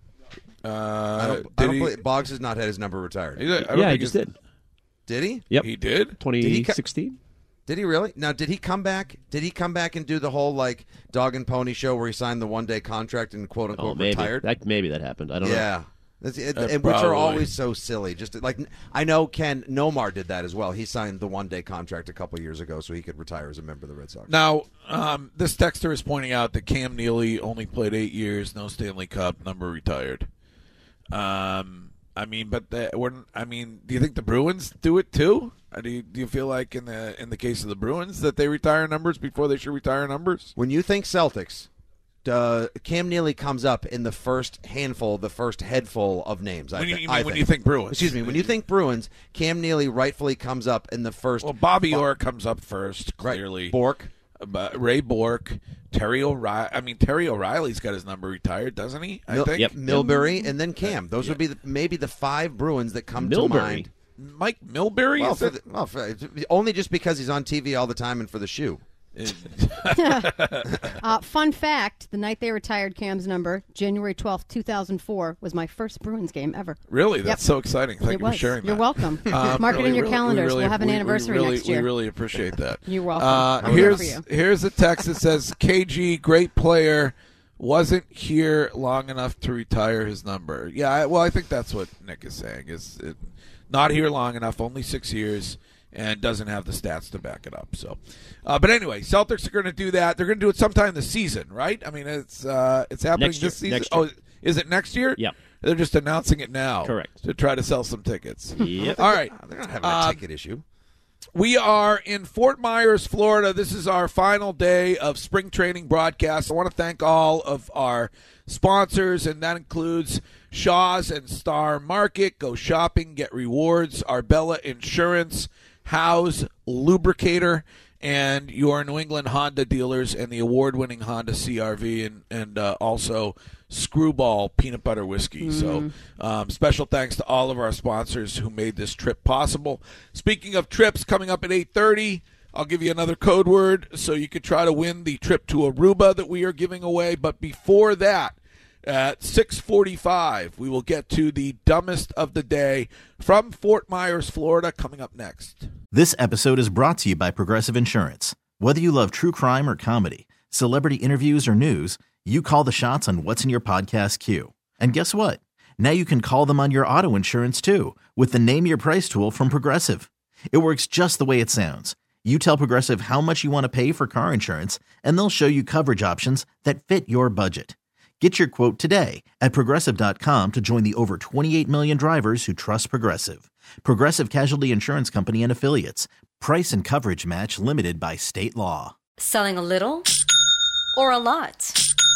Uh, I don't, did I don't he- believe Boggs has not had his number retired. he did- I don't Yeah, he think just it's- did. Did he? Yep. He did. twenty sixteen? Did he really? Now, did he come back? Did he come back and do the whole like dog and pony show where he signed the one day contract and quote Oh, unquote maybe. retired? That, maybe that happened. I don't know. Yeah. That's, it, Uh, and which are probably. always so silly. Just like I know Ken Nomar did that as well. He signed the one day contract a couple years ago so he could retire as a member of the Red Sox. Now, um, this texter is pointing out that Cam Neely only played eight years, no Stanley Cup, number retired. Um, I mean, but the, we're, I mean, do you think the Bruins do it too? Or do you, do you feel like in the in the case of the Bruins that they retire numbers before they should retire numbers? When you think Celtics, uh, Cam Neely comes up in the first handful, the first headful of names. I When you, thi- you I mean when you think Bruins? Excuse me. When you think Bruins, Cam Neely rightfully comes up in the first. Well, Bobby Orr comes up first, clearly. Bork. Uh, Ray Bork, Terry O'Reilly. I mean, Terry O'Reilly's got his number retired, doesn't he? I Mil- think. Yep. Milbury, and then Cam. Those would be the, maybe the five Bruins that come to Milbury? mind. Mike Milbury. Well, is for it? the, well for, only just because he's on T V all the time and for the shoe. Uh, fun fact: the night they retired Cam's number, January twelfth, two thousand four, was my first Bruins game ever. Really? Yep. That's so exciting. Thank It you for was. sharing that. You're welcome. Um, Mark it really, in your really, calendars. we really- we'll have an we- we anniversary really, next year. We really appreciate that. You're welcome. Uh, I'm here here's for you. here's a text that says, K G, great player, wasn't here long enough to retire his number. Yeah, I, well, I think that's what Nick is saying. Is it, not here long enough, only six years, and doesn't have the stats to back it up. So, uh, but anyway, Celtics are going to do that. They're going to do it sometime this season, right? I mean, it's uh, it's happening Next year. this season. Next year. Oh, is it next year? Yeah. They're just announcing it now. Correct. To try to sell some tickets. Yep. All right. They're not having a Um, ticket issue. We are in Fort Myers, Florida. This is our final day of spring training broadcast. I want to thank all of our sponsors, and that includes Shaw's and Star Market. Go shopping, get rewards. Arbella Insurance, House Lubricator, and your New England Honda dealers, and the award-winning Honda C R V, and, and uh, also Screwball Peanut Butter Whiskey. Mm. So um, special thanks to all of our sponsors who made this trip possible. Speaking of trips, coming up at eight thirty, I'll give you another code word so you could try to win the trip to Aruba that we are giving away. But before that, at six forty-five, we will get to the dumbest of the day from Fort Myers, Florida, coming up next. This episode is brought to you by Progressive Insurance. Whether you love true crime or comedy, celebrity interviews or news, you call the shots on what's in your podcast queue. And guess what? Now you can call them on your auto insurance too with the Name Your Price tool from Progressive. It works just the way it sounds. You tell Progressive how much you want to pay for car insurance, and they'll show you coverage options that fit your budget. Get your quote today at Progressive dot com to join the over twenty-eight million drivers who trust Progressive. Progressive Casualty Insurance Company and Affiliates. Price and coverage match limited by state law. Selling a little or a lot?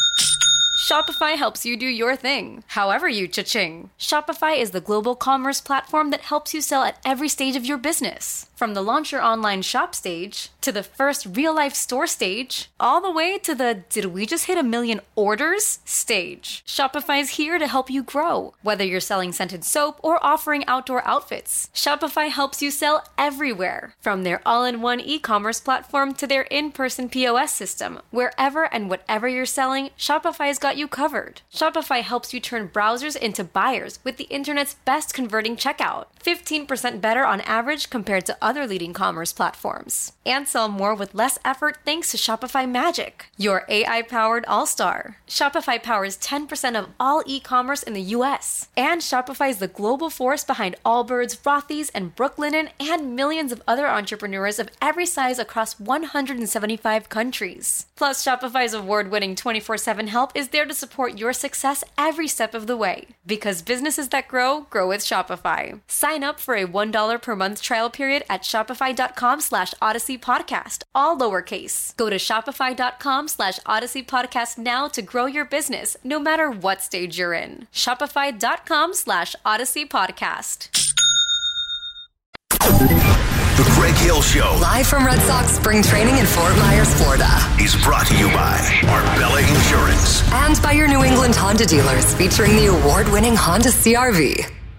Shopify helps you do your thing, however you cha-ching. Shopify is the global commerce platform that helps you sell at every stage of your business. From the launch your online shop stage, to the first real-life store stage, all the way to the did we just hit a million orders stage. Shopify's here to help you grow. Whether you're selling scented soap or offering outdoor outfits, Shopify helps you sell everywhere. From their all-in-one e-commerce platform to their in-person P O S system, wherever and whatever you're selling, Shopify's got you covered. Shopify helps you turn browsers into buyers with the internet's best converting checkout. fifteen percent better on average compared to other leading commerce platforms. And sell more with less effort thanks to Shopify Magic, your A I-powered all-star. Shopify powers ten percent of all e-commerce in the U S. And Shopify is the global force behind Allbirds, Rothy's, and Brooklinen, and millions of other entrepreneurs of every size across one hundred seventy-five countries. Plus, Shopify's award-winning twenty-four seven help is there to support your success every step of the way. Because businesses that grow, grow with Shopify. Sign up for a one dollar per month trial period at shopify.com slash Odyssey Podcast, all lowercase. Go to shopify.com slash Odyssey Podcast now to grow your business, no matter what stage you're in. Shopify.com slash Odyssey Podcast. The Greg Hill Show, Live from Red Sox spring training in Fort Myers, Florida. is brought to you by Arbella Insurance. And by your New England Honda dealers, featuring the award-winning Honda C R V.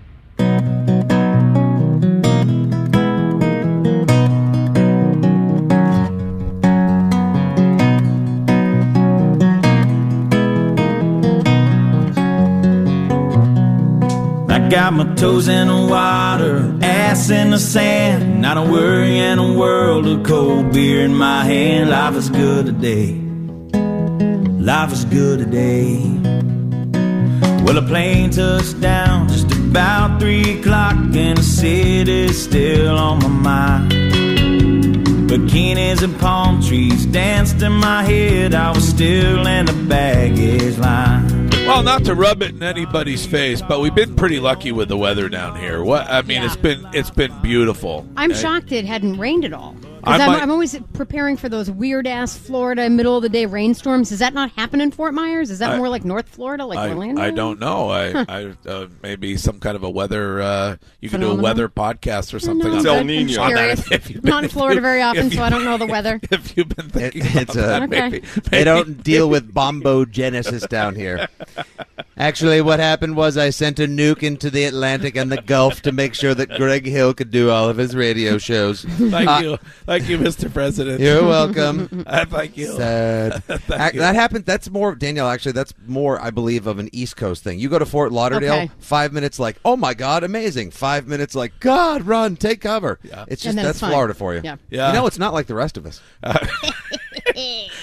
I got my toes in the water, ass in the sand, not a worry in a world of cold beer in my hand. Life is good today, life is good today. Well, a plane touched down just about three o'clock, and the city's still on my mind. Bikinis and palm trees danced in my head, I was still in the baggage line. Well, not to rub it in anybody's face, but we've been pretty lucky with the weather down here. What I mean, Yeah. it's been it's been beautiful. I'm Uh, shocked it hadn't rained at all. I Because I'm, might- I'm always preparing for those weird-ass Florida middle-of-the-day rainstorms. Does that not happen in Fort Myers? Is that I- more like North Florida, like I, Orlando? I don't know. I, I uh, maybe some kind of a weather. Uh, you can do a Phenomenon? weather podcast or something. No, on but that. I'm curious. On that, if you've I'm not in if Florida you- very often, if so I you- don't know the weather. If you've been thinking It- it's about a- that, Okay. maybe, They maybe- don't deal with bombogenesis down here. Actually, what happened was I sent a nuke into the Atlantic and the Gulf to make sure that Greg Hill could do all of his radio shows. Thank Uh, you, thank you, Mister President. You're welcome. Uh, thank you. Sad. Thank Ac- you. that happened. That's more, Danielle. Actually, that's more, I believe, of an East Coast thing. You go to Fort Lauderdale, Okay. five minutes like, oh my God, amazing. Five minutes like, God, run, take cover. Yeah. It's And just then that's it's fine. Florida for you. Yeah. Yeah. You know, it's not like the rest of us.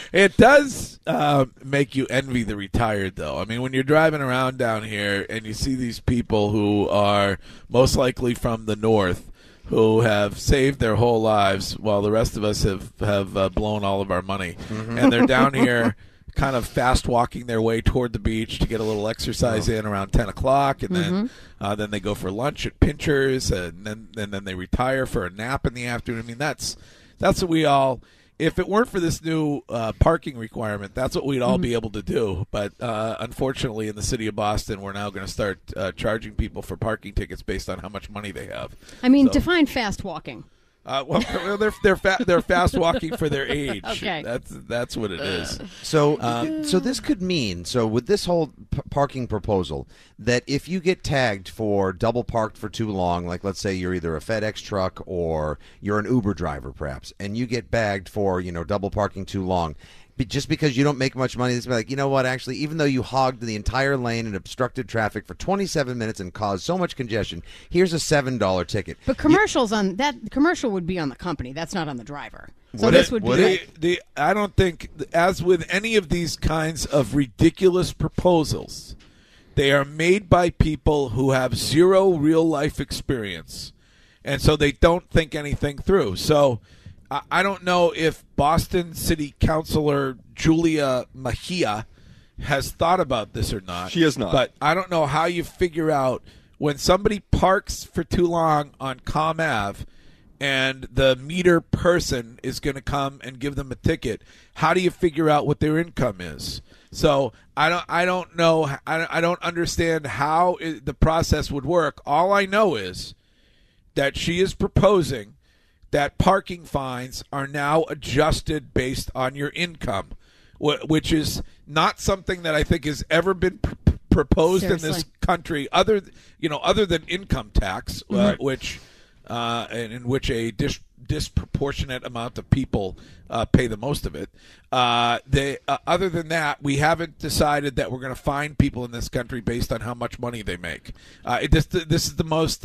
It does uh, make you envy the retired, though. I mean, when you're driving around down here and you see these people who are most likely from the north, who have saved their whole lives while the rest of us have, have uh, blown all of our money. Mm-hmm. And they're down here kind of fast walking their way toward the beach to get a little exercise oh. in around ten o'clock. And mm-hmm. then uh, then they go for lunch at Pinchers, and then, and then they retire for a nap in the afternoon. I mean, that's that's what we all... If it weren't for this new uh, parking requirement, that's what we'd all mm-hmm. be able to do. But uh, unfortunately, in the city of Boston, we're now going to start uh, charging people for parking tickets based on how much money they have. I mean, so, define fast walking. Uh, well, they're they're fa- they're fast walking for their age. Okay, that's that's what it is. So, um, so this could mean so with this whole p- parking proposal that if you get tagged for double parked for too long, like let's say you're either a FedEx truck or you're an Uber driver, perhaps, and you get bagged for you know double parking too long. Just because you don't make much money, it's like, you know what, actually, even though you hogged the entire lane and obstructed traffic for twenty-seven minutes and caused so much congestion, here's a seven dollar ticket. But commercials you, on that commercial would be on the company. That's not on the driver. So would this it, would would be it, the, I don't think, as with any of these kinds of ridiculous proposals, they are made by people who have zero real-life experience, and so they don't think anything through. So I don't know if Boston City Councilor Julia Mejia has thought about this or not. She has not. But I don't know how you figure out when somebody parks for too long on Com Ave and the meter person is going to come and give them a ticket. How do you figure out what their income is? So I don't I don't know. I I don't understand how it, the process would work. All I know is that she is proposing that parking fines are now adjusted based on your income, which is not something that I think has ever been pr- proposed Seriously. in this country, other you know, other than income tax, mm-hmm. uh, which uh, in which a dis- disproportionate amount of people uh, pay the most of it. Uh, they, uh, other than that, we haven't decided that we're going to fine people in this country based on how much money they make. Uh, it, this, this is the most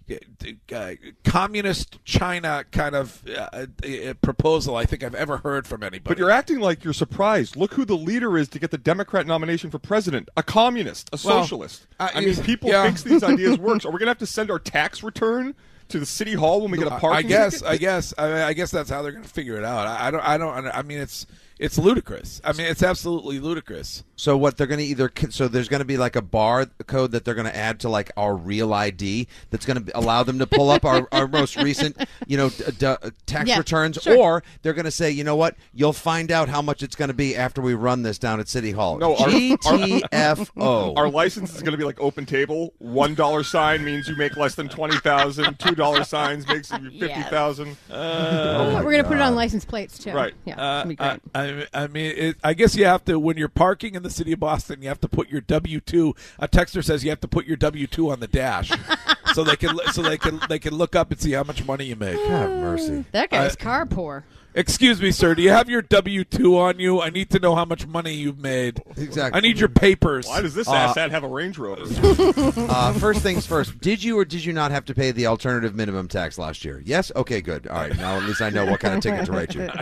Uh, communist China kind of uh, uh, proposal I think I've ever heard from anybody. But you're acting like you're surprised. Look who the leader is to get the Democrat nomination for president. A communist, a well, socialist. Uh, I mean, people yeah. think these ideas work. Are we going to have to send our tax return to the city hall when we get a parking I guess, ticket? I guess, I, I guess that's how they're going to figure it out. I, I don't, I don't, I mean, it's it's ludicrous. I mean, it's absolutely ludicrous. So what they're going to either so there's going to be like a bar code that they're going to add to like our real I D that's going to allow them to pull up our, our most recent you know d- d- tax yeah, returns, sure. or they're going to say, you know what, you'll find out how much it's going to be after we run this down at City Hall. No, our, G T F O. Our, our license is going to be like open table. One dollar sign means you make less than twenty thousand. Two dollar signs makes you fifty thousand. Uh, oh We're going to put it on license plates too. Right. Yeah. Uh, be great. I, I mean, it, I guess you have to, when you're parking in the city of Boston, you have to put your W two. A texter says you have to put your W two on the dash, so they can so they can they can look up and see how much money you make. God mercy. That guy's Uh, car poor. Excuse me, sir. Do you have your W two on you? I need to know how much money you've made. Exactly. I need your papers. Why does this Uh, asshat have a Range Rover? uh, first things first. Did you or did you not have to pay the alternative minimum tax last year? Yes? Okay, good. All right. Now at least I know what kind of ticket to write you.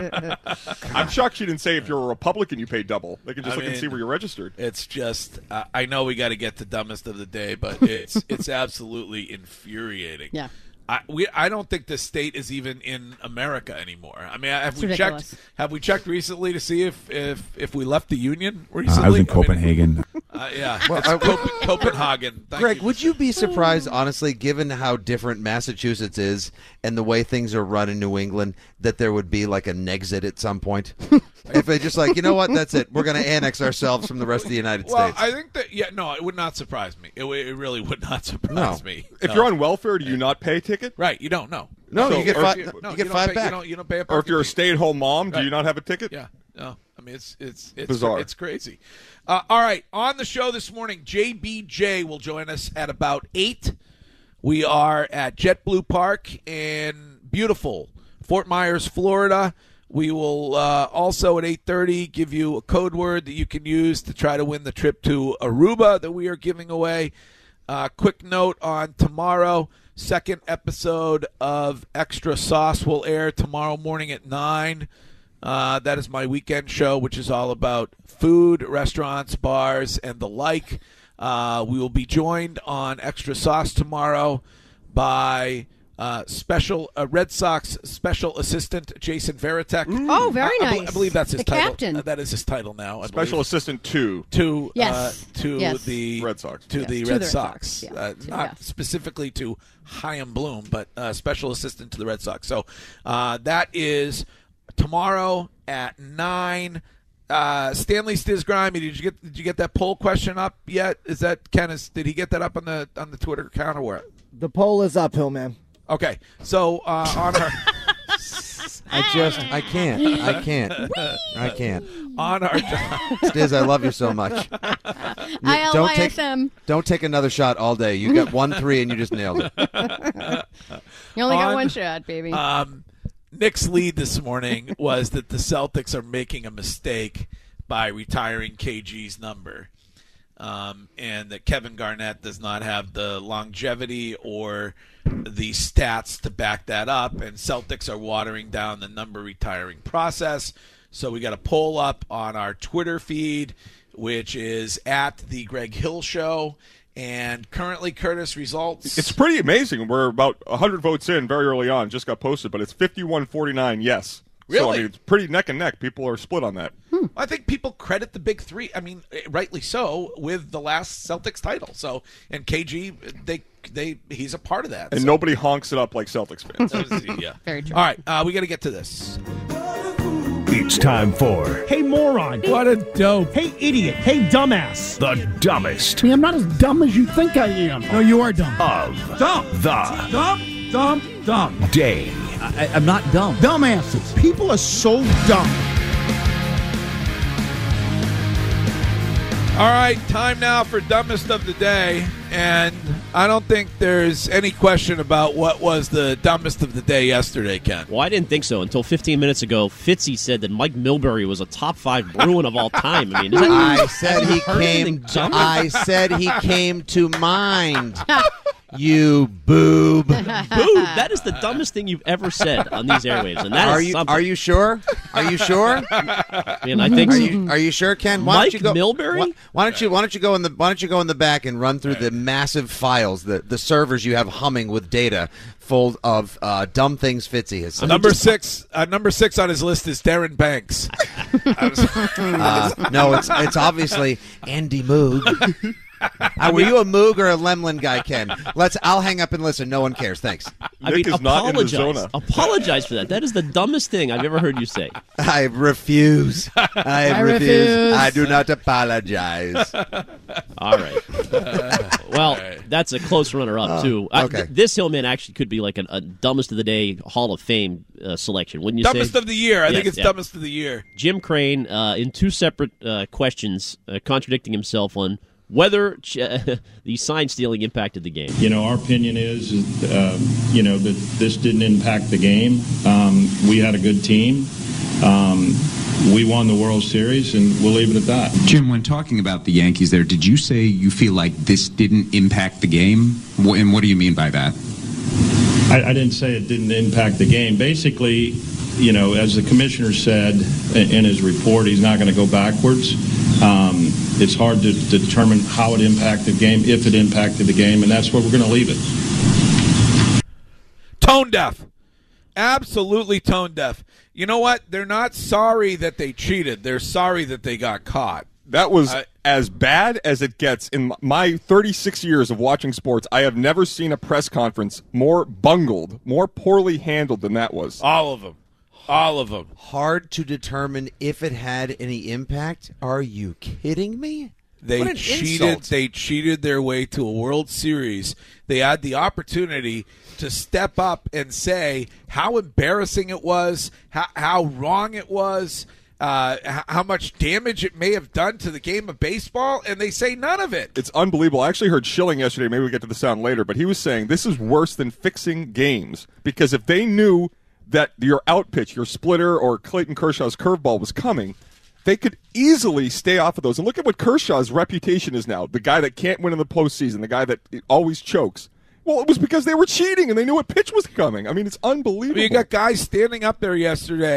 I'm shocked she didn't say if you're a Republican you pay double. They can just I look mean, and see where you're registered. It's just, uh, I know we got to get to dumbest of the day, but it's it's absolutely infuriating. Yeah. I, we, I don't think the state is even in America anymore. I mean, have It's we ridiculous. checked? Have we checked recently to see if if, if we left the union recently? Uh, I was in mean, Copenhagen. uh, yeah, Well, it's I- Cope- Copenhagen. Thank Greg, you. would you be surprised, honestly, given how different Massachusetts is and the way things are run in New England, that there would be like a Nexit at some point? If they just like, you know what, that's it. We're going to annex ourselves from the rest of the United Well, States. I think that yeah, no, it would not surprise me. It, w- it really would not surprise No. me. If No. you're on welfare, do you not pay a ticket? right, you don't know. No, So- you get or five. if You, No, get don't five pay, back. You don't, you don't pay a Or if you're a parking fee. stay-at-home mom, do Right. you not have a ticket? Yeah, no. I mean, it's it's it's Bizarre. It's crazy. Uh, all right, on the show this morning, J B J will join us at about eight. We are at JetBlue Park in beautiful Fort Myers, Florida. We will uh, also at eight thirty give you a code word that you can use to try to win the trip to Aruba that we are giving away. Uh, quick note on tomorrow. Second episode of Extra Sauce will air tomorrow morning at nine. Uh, that is my weekend show, which is all about food, restaurants, bars, and the like. Uh, we will be joined on Extra Sauce tomorrow by uh, special uh, Red Sox special assistant Jason Veritek. Oh, very I, I, nice. I believe that's his the title. Captain. Uh, that is his title now. I Special believe. assistant to to Yes. uh, to Yes. the Red Sox. to Yes, the to Red the Red Sox, Sox, yeah. uh, To- not yeah. specifically to Chaim Bloom, but uh, special assistant to the Red Sox. So uh, that is tomorrow at nine. Uh, Stanley Stisgrime, did you get did you get that poll question up yet? Is that Ken? Is, did he get that up on the on the Twitter account or where? The poll is up, Hillman. Okay, so uh, on our I just, I can't. I can't. I can't. on our Stiz, I love you so much. You- I L don't Y take, S M. don't take another shot all day. You got one three and you just nailed it. You only got On- one shot, baby. Um, Nick's lead this morning was that the Celtics are making a mistake by retiring K G's number, um, and that Kevin Garnett does not have the longevity or the stats to back that up, and Celtics are watering down the number retiring process. So we got a poll up on our Twitter feed, which is at the Greg Hill Show. And currently, Curtis, results. It's pretty amazing. We're about one hundred votes in very early on. Just got posted, but it's fifty-one forty-nine yes. So, I Really? mean, it's pretty neck and neck. People are split on that. I think people credit the big three. I mean, rightly so, with the last Celtics title. So, and K G, they they he's a part of that. And so. nobody honks it up like Celtics fans. yeah, very true. All right, uh, we got to get to this. It's time for Hey, moron. What a dope. Hey, idiot. Hey, dumbass. the dumbest I mean, I'm not as dumb as you think I am. No, you are dumb. of Dumb. the Dumb, dumb, dumb. day. I, I'm not dumb. Dumbasses. People are so dumb. All right, time now for dumbest of the day, and I don't think there's any question about what was the dumbest of the day yesterday, Ken. Well, I didn't think so until fifteen minutes ago. Fitzy said that Mike Milbury was a top five Bruin of all time. I mean, is that, I said he heard came. anything dumber? I said he came to mind. You boob. Boo! That is the dumbest thing you've ever said on these airwaves, and that Are is you something. are you sure? Are you sure? Man, I think Are so. you are you sure, Ken? Why Mike don't you go, Milbury? Why, why don't you why don't you go in the why don't you go in the back and run through the massive files, the the servers you have humming with data full of uh, dumb things Fitzy has said. Number six, uh, number six on his list is Darren Banks. Uh, no, it's it's obviously Andy Moog. Uh, were you a Moog or a Lemlin guy, Ken? Let's. I'll hang up and listen. No one cares. Thanks. I Nick mean, is not in the apologize. zona. Apologize for that. That is the dumbest thing I've ever heard you say. I refuse. I, I refuse. refuse. I do not apologize. All right. Well, that's a close runner-up, too. I- okay. th- this Hillman actually could be like an, a dumbest of the day Hall of Fame uh, selection, wouldn't you Dumbest say? of the year. I Yes, think it's yeah. dumbest of the year. Jim Crane, uh, in two separate uh, questions, uh, contradicting himself on whether ch- the sign stealing impacted the game. You know, our opinion is, uh, you know, that this didn't impact the game. Um, we had a good team. Um, we won the World Series, and we'll leave it at that. Jim, when talking about the Yankees there, did you say you feel like this didn't impact the game? Wh- And what do you mean by that? I, I didn't say it didn't impact the game. Basically, you know, as the commissioner said in in his report, he's not going to go backwards. Um, it's hard to, to determine how it impacted the game, if it impacted the game, and that's where we're going to leave it. Tone deaf. Absolutely tone deaf. You know what? They're not sorry that they cheated. They're sorry that they got caught. That was I- as bad as it gets. In my thirty-six years of watching sports, I have never seen a press conference more bungled, more poorly handled than that was. All of them. All of them. Hard to determine if it had any impact. Are you kidding me? They What an cheated. insult. They cheated their way to a World Series. They had the opportunity to step up and say how embarrassing it was, how, how wrong it was, uh, h- how much damage it may have done to the game of baseball, and they say none of it. It's unbelievable. I actually heard Schilling yesterday. Maybe we'll get to the sound later, but he was saying this is worse than fixing games because if they knew that your out pitch, your splitter, or Clayton Kershaw's curveball was coming, they could easily stay off of those. And look at what Kershaw's reputation is now, the guy that can't win in the postseason, the guy that always chokes. Well, it was because they were cheating and they knew what pitch was coming. I mean, it's unbelievable. You got guys standing up there yesterday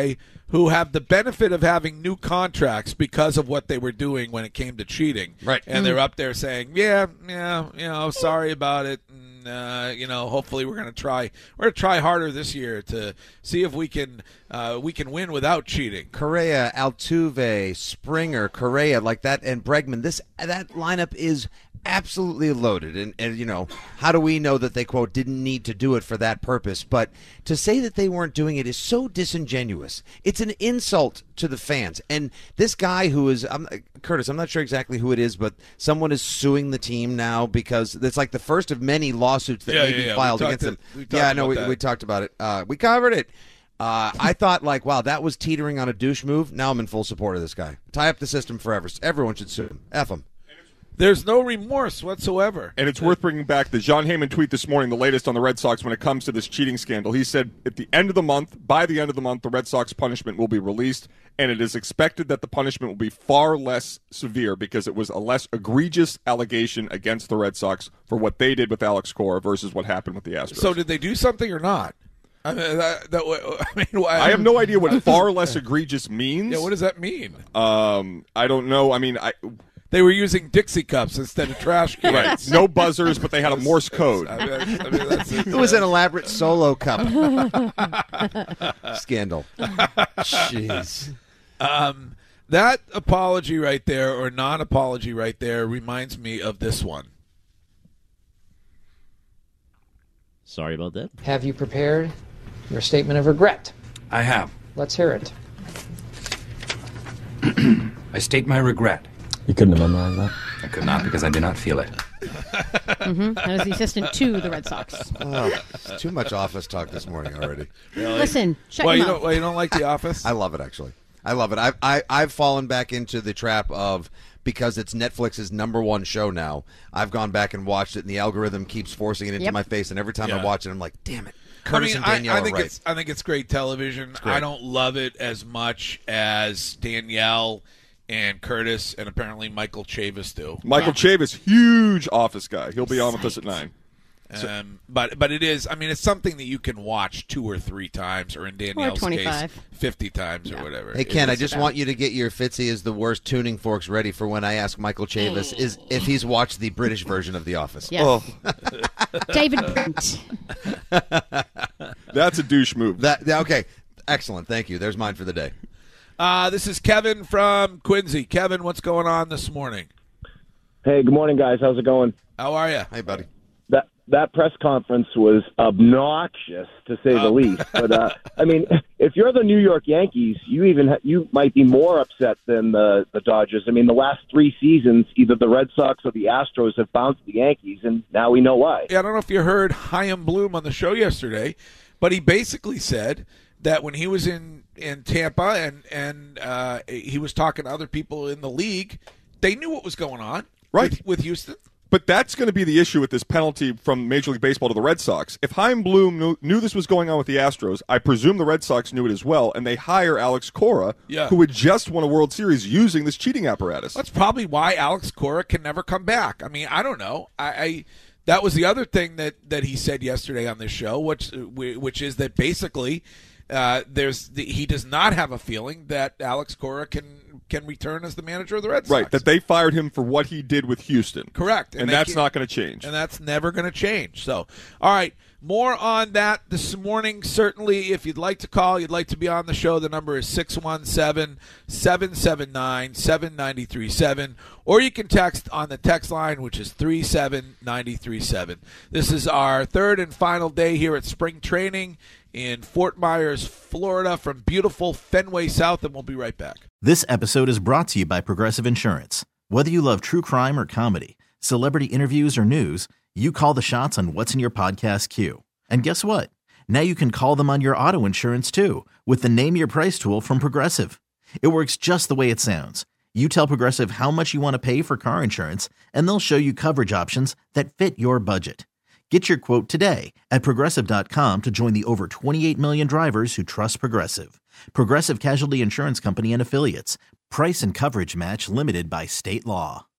who have the benefit of having new contracts because of what they were doing when it came to cheating. Right. And they're up there saying, yeah, yeah, you know, sorry about it. And, uh, you know, hopefully we're going to try we're going to try harder this year to see if we can uh, we can win without cheating. Correa, Altuve, Springer, Correa, like that, and Bregman. This that lineup is absolutely loaded. And, and, you know, how do we know that they, quote, didn't need to do it for that purpose? But to say that they weren't doing it is so disingenuous. It's an insult to the fans. And this guy who is, I'm, Curtis, I'm not sure exactly who it is, but someone is suing the team now because it's like the first of many lawsuits that Yeah, may yeah, be yeah. filed We against talked them. it- we Yeah, I talked know. about We, that. we talked about it. Uh, we covered it. Uh, I thought, like, wow, that was teetering on a douche move. Now I'm in full support of this guy. Tie up the system forever. Everyone should sue him. F him. There's no remorse whatsoever. And it's worth bringing back the John Heyman tweet this morning, the latest on the Red Sox when it comes to this cheating scandal. He said at the end of the month, by the end of the month, the Red Sox punishment will be released, and it is expected that the punishment will be far less severe because it was a less egregious allegation against the Red Sox for what they did with Alex Cora versus what happened with the Astros. So did they do something or not? I mean, that, that, I mean, I have no idea what far less egregious means. Yeah, what does that mean? Um, I don't know. I mean, I they were using Dixie cups instead of trash cans. Right. No buzzers, but they had a Morse code. I mean, I mean, that's It was an elaborate solo cup scandal. Jeez. Um, that apology right there, or non-apology right there, reminds me of this one. Sorry about that. Have you prepared your statement of regret? I have. Let's hear it. I state my regret. You couldn't have memorized that? I could not because I did not feel it. Mm-hmm. That was the assistant to the Red Sox. Oh, it's too much Office talk this morning already. Really? Listen, shut well, your you mouth. don't, well, you don't like The Office? I love it, actually. I love it. I've, I, I've fallen back into the trap of, because it's Netflix's number one show now, I've gone back and watched it, and the algorithm keeps forcing it into Yep. my face, and every time I Yeah. watch it, I'm like, damn it. Curtis I mean, and Danielle I, I are think right. it's I think it's great television. great. I don't love it as much as Danielle and Curtis and apparently Michael Chavis do. Michael Chavis, huge Office guy. He'll be on with us at nine. Um, but but it is. I mean, it's something that you can watch two or three times, or in Danielle's case, twenty-five. fifty times or whatever. Hey, Ken, I It's just about- want you to get your Fitzy is the worst tuning forks ready for when I ask Michael Chavis is if he's watched the British version of The Office. Yes. Oh. David Brent. That's a douche move. That, that- okay, excellent. Thank you. There's mine for the day. Uh, this is Kevin from Quincy. Kevin, what's going on this morning? Hey, good morning, guys. How's it going? How are you? Hey, buddy. That that press conference was obnoxious, to say the Um. least. But uh, I mean, if you're the New York Yankees, you even ha- you might be more upset than the the Dodgers. I mean, the last three seasons, either the Red Sox or the Astros have bounced the Yankees, and now we know why. Yeah, I don't know if you heard Chaim Bloom on the show yesterday, but he basically said that when he was in, in Tampa and and uh, he was talking to other people in the league, they knew what was going on Right. with, with Houston. But that's going to be the issue with this penalty from Major League Baseball to the Red Sox. If Chaim Bloom knew, knew this was going on with the Astros, I presume the Red Sox knew it as well, and they hire Alex Cora, Yeah. who had just won a World Series using this cheating apparatus. That's probably why Alex Cora can never come back. I mean, I don't know. I, I that was the other thing that, that he said yesterday on this show, which which is that basically uh, there's the, he does not have a feeling that Alex Cora can can return as the manager of the Red Sox. Right, that they fired him for what he did with Houston. Correct. And, they that's can't- not going to change. And that's never going to change. So, all right, more on that this morning. Certainly, if you'd like to call, you'd like to be on the show, the number is six one seven, seven seven nine, seven nine three seven, or you can text on the text line, which is three seven nine three seven. This is our third and final day here at spring training in Fort Myers, Florida, from beautiful Fenway South, and we'll be right back. This episode is brought to you by Progressive Insurance. Whether you love true crime or comedy, celebrity interviews or news, you call the shots on what's in your podcast queue. And guess what? Now you can call them on your auto insurance too with the Name Your Price tool from Progressive. It works just the way it sounds. You tell Progressive how much you want to pay for car insurance, and they'll show you coverage options that fit your budget. Get your quote today at Progressive dot com to join the over twenty-eight million drivers who trust Progressive. Progressive Casualty Insurance Company and Affiliates. Price and coverage match limited by state law.